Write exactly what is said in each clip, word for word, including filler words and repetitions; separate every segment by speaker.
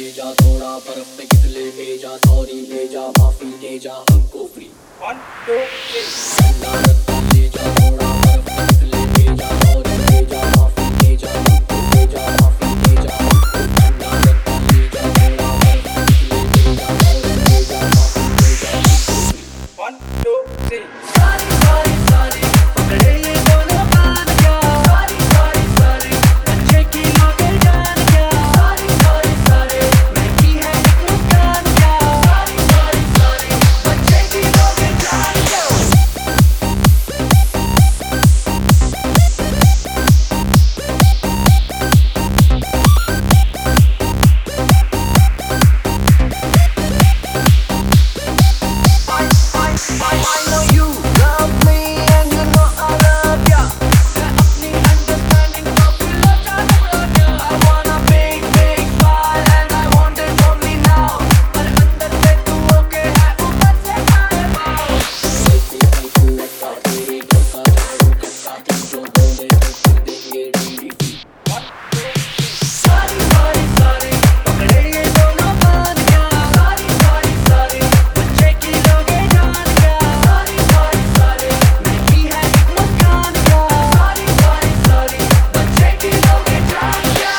Speaker 1: भेजा, थोड़ा बर्फ पे कितने भेजा, सॉरी भेजा, माफी दे जा हमको फ्री। One two three. ले जा थोड़ा बर्फ पे कितने भेजा, सॉरी भेजा, माफी दे जा हमको, भेजा माफी दे जा हमको। ले जा थोड़ा बर्फ पे कितने भेजा, सॉरी भेजा, माफी दे जा हमको फ्री। One two three. सारी सारी सारी पकड़े ये दोनों बात क्या, सारी सारी सारी बच्चे की लोगे जान क्या, सारी सारी सारी मैं की है एक मुस्कान क्या, सारी सारी सारी बच्चे की लोगे जान क्या। I know you love me and you know I love ya. मैं अपनी understanding को भूलो जाने दो। I want a big big smile and I want it only now. पर अंदर से तू ओके है, ऊपर से गायब आओ। ऐसी ही तू लटका तेरी धोखा झाड़ू खटका दी, जो बोले तो कर देंगे डीडीटी। सारी सारी सारी पकड़े ये दोनों बात क्या, सारी सारी सारी बच्चे की लोगे जान क्या, सारी सारी सारी मैं की है एक मुस्कान क्या, सारी सारी सारी बच्चे की लोगे जान क्या।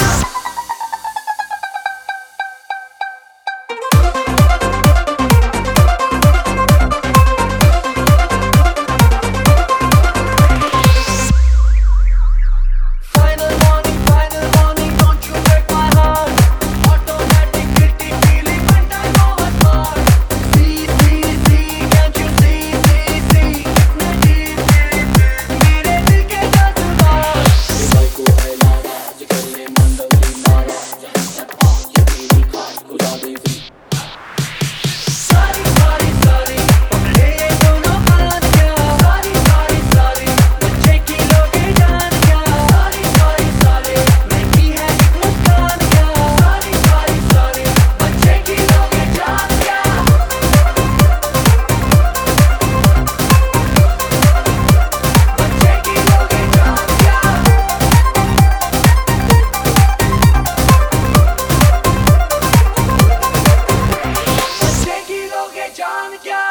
Speaker 1: Final warning, final warning, don't you break my heart. Automatic guilty feeling when I go apart. See, see, see, can't you see, see, see? कितने deep, deep, deep मेरे दिल के जज्बात। भाई को है लावा, जिगर ने मंडली मारा, जहाँ तक आ ये तेरी खास खुदा दे फ्री। सारी सारी सारी पकड़े ये दोनों बात क्या, सारी सारी सारी बच्चे की लोगे जान क्या, सारी सारी सारी मैं की है एक मुस्कान क्या, सारी सारी सारी बच्चे की लोगे जान क्या। बच्चे की लोगे जान क्या। बच्चे की लोगे जान क्या।